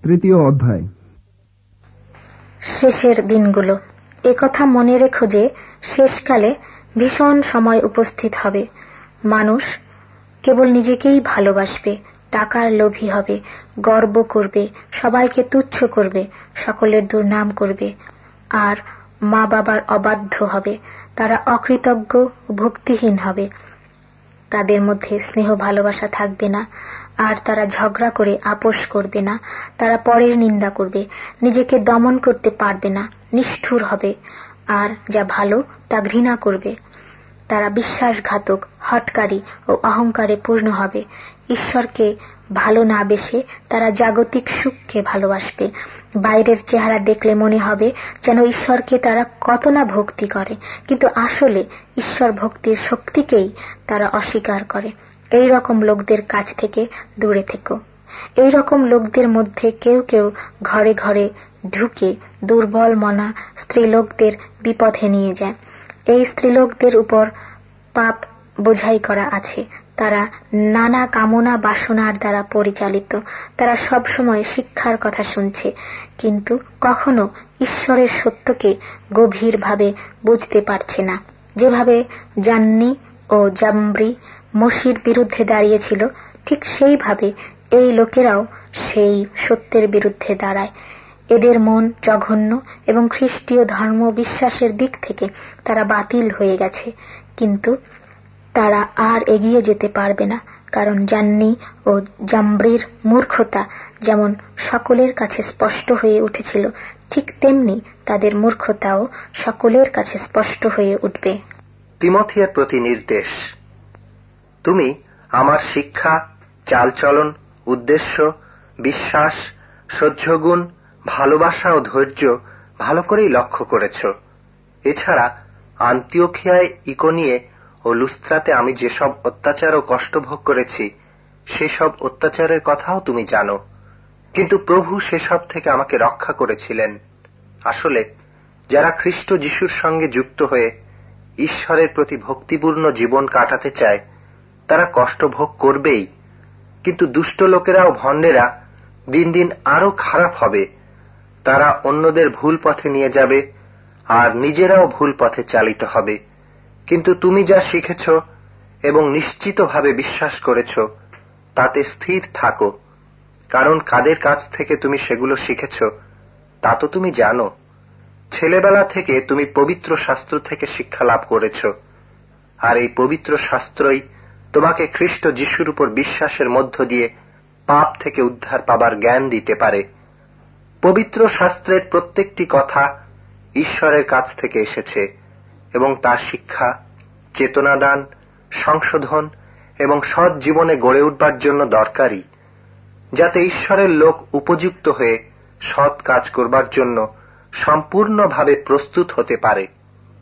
তৃতীয় অধ্যায়। শেষের দিনগুলো। একথা মনে রেখো যে শেষকালে ভীষণ সময় উপস্থিত হবে। মানুষ কেবল নিজেকেই ভালোবাসবে, টাকার লোভী হবে, গর্ব করবে, সবাইকে তুচ্ছ করবে, সকলের দুর্নাম করবে, আর মা বাবার অবাধ্য হবে। তারা অকৃতজ্ঞ, ভক্তিহীন হবে। তাদের মধ্যে স্নেহ ভালোবাসা থাকবে না, আর তারা ঝগড়া করে আপোষ করবে না। তারা পরের নিন্দা করবে, নিজেকে দমন করতে পারবে না, নিষ্ঠুর হবে, আর যা ভালো তা ঘৃণা করবে। তারা বিশ্বাসঘাতক, হঠকারী ও অহংকারে পূর্ণ হবে। ঈশ্বরকে ভালো না বেশে তারা জাগতিক সুখকে ভালোবাসবে। বাইরের চেহারা দেখলে মনে হবে যেন ঈশ্বরকে তারা কত না ভক্তি করে, কিন্তু আসলে ঈশ্বর ভক্তির শক্তিকেই তারা অস্বীকার করে। এই রকম লোকদের কাছ থেকে দূরে থেকো। এই রকম লোকদের মধ্যে কেউ কেউ ঘরে ঘরে ঢুকে দুর্বল মনা স্ত্রীলোকদের বিপথে নিয়ে যায়। এই স্ত্রীলোকদের উপর পাপ বোঝাই করা আছে। তারা নানা কামনা বাসনার দ্বারা পরিচালিত। তারা সব সময় শিক্ষার কথা শুনছে, কিন্তু কখনো ঈশ্বরের সত্যকে গভীরভাবে বুঝতে পারছে না। যেভাবে জান্নি ও জাম্বরি মসির বিরুদ্ধে দাঁড়িয়েছিল, ঠিক সেইভাবে এই লোকেরাও সেই সত্যের বিরুদ্ধে দাঁড়ায়। এদের মন জঘন্য এবং খ্রিস্টীয় ধর্ম বিশ্বাসের দিক থেকে তারা বাতিল হয়ে গেছে, কিন্তু তারা আর এগিয়ে যেতে পারবে না, কারণ জান্নি ও জাম্বরির মূর্খতা যেমন সকলের কাছে স্পষ্ট হয়ে উঠেছিল, ঠিক তেমনি তাদের মূর্খতাও সকলের কাছে স্পষ্ট হয়ে উঠবে। তিমথিয়ের প্রতি নির্দেশ। তুমি আমার শিক্ষা, চালচলন, উদ্দেশ্য, বিশ্বাস, সহ্যগুণ, ভালোবাসা ও ধৈর্য ভালো করেই লক্ষ্য করেছ। এছাড়া আন্তিওখিয়ায়, ইকোনিয়ে ও লুস্ত্রাতে আমি যেসব অত্যাচার ও কষ্ট ভোগ করেছি, সেসব অত্যাচারের কথাও তুমি জানো। কিন্তু প্রভু সেসব থেকে আমাকে রক্ষা করেছিলেন। আসলে যারা খ্রিস্ট যিশুর সঙ্গে যুক্ত হয়ে ঈশ্বরের প্রতি ভক্তিপূর্ণ জীবন কাটাতে চায়, তারা কষ্ট ভোগ করবেই। কিন্তু দুষ্ট লোকেরা ও ভণ্ডেরা দিন দিন আরো খারাপ হবে। তারা অন্যদের ভুল পথে নিয়ে যাবে আর নিজেরাও ভুল পথে চালিত হবে। কিন্তু তুমি যা শিখেছ এবং নিশ্চিতভাবে বিশ্বাস করেছ, তাতে স্থির থাকো, কারণ কাদের কাছ থেকে তুমি সেগুলো শিখেছ তা তো তুমি জানো। ছেলেবেলা থেকে তুমি পবিত্র শাস্ত্র থেকে শিক্ষা লাভ করেছ, আর এই পবিত্র শাস্ত্রই তোমাকে খ্রিস্ট যিশুর উপর বিশ্বাসের মধ্য দিয়ে পাপ থেকে উদ্ধার পাবার জ্ঞান দিতে পারে। পবিত্র শাস্ত্রের প্রত্যেকটি কথা ঈশ্বরের কাছ থেকে এসেছে এবং তার শিক্ষা, চেতনাদান, সংশোধন এবং সৎ জীবনে গড়ে উঠবার জন্য দরকারি, যাতে ঈশ্বরের লোক উপযুক্ত হয়ে সৎ কাজ করবার জন্য সম্পূর্ণভাবে প্রস্তুত হতে পারে।